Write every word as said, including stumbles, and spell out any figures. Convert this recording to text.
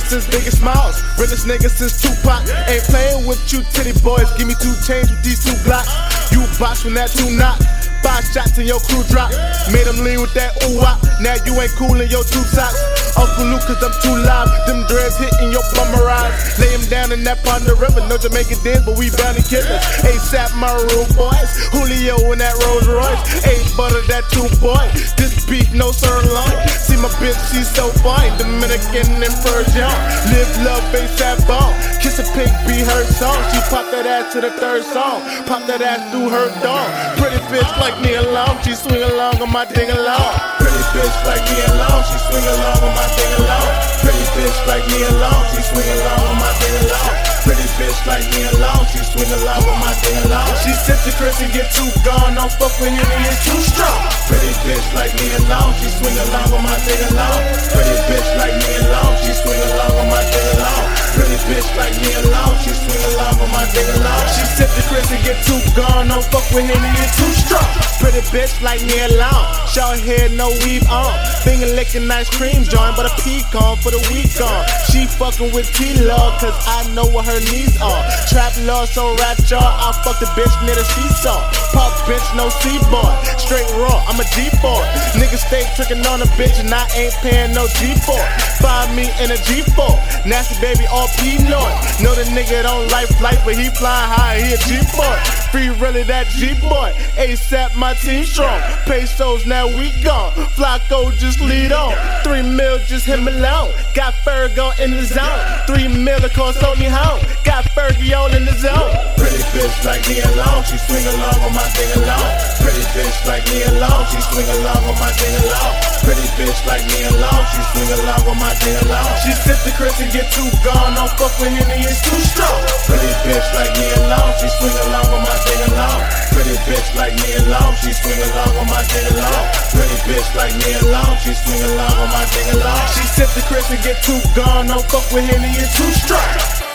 since Biggie Smalls, realest nigga since Tupac. Ain't playing with you titty boys, give me two chains with these two blocks. You box from that two knock. Five shots in your crew drop. Made them lean with that ooh wop. Now you ain't cool in your two socks. Uncle Luke, cause I'm too loud. Them dreads hitting your bummer eyes. Lay him down in that Pond River. No Jamaican dance, but we bound to kill us. ASAP Maroon boys. Julio in that Rolls Royce. Ain't butter that two boy. This beef, no sirloin. See my bitch, she's so fine. Dominican and Persian. Live, love, ASAP ball. Kiss a pink, be her song. She pop that ass to the third song. Pop that ass through her dog. Pretty bitch like me along, she swing along on my ding along. Pretty bitch like me along, she swing along on my ding along. Pretty bitch like me along, she swing along on my ding along. Pretty bitch like me along, she swing along on my ding along. She sip the Chris and get too gone, don't fuck with him, he is too strong. Pretty bitch like me along, she swing along on my ding along. Pretty bitch like me along, she swing along on my ding along. Pretty bitch like me along, she swing along on my ding along. She sip the Chris and get too gone, don't fuck with him, he is too strong. Pretty bitch like me alone, short hair, no weave on. Finger licking ice cream joint, but a pecan for the week on. She fucking with T-Love, cause I know what her needs are. Trap love, so rap y'all, I fuck the bitch near the seesaw. Pop bitch, no C-boy, straight raw, I'm a G-boy. Niggas stay tricking on a bitch and I ain't paying no G-boy. Find me in a G four, nasty baby all P-Lord. Know the nigga don't like flight, but he flying high, he a G-boy. Free really that G-boy, ASAP my team strong. Pesos now we gone, Flacco just lead on. Three mil just him alone, got Fergo in the zone. Three mil of course on me home, got Fergie all in the zone. Pretty bitch like me alone, she swing along on my thing alone. Pretty bitch like me alone, she swing along on my thing alone. Pretty bitch like me alone, she swing along on my thing alone. She sip the Chris and get too gone, don't fuck with him, he is too strong. Pretty bitch like me alone, she swing along on my thing alone. Pretty bitch like me alone, she swing along on my thing alone. Pretty bitch like me alone, she swing along on my thing alone. She sip the Chris and get too gone, don't fuck with him, he is too strong.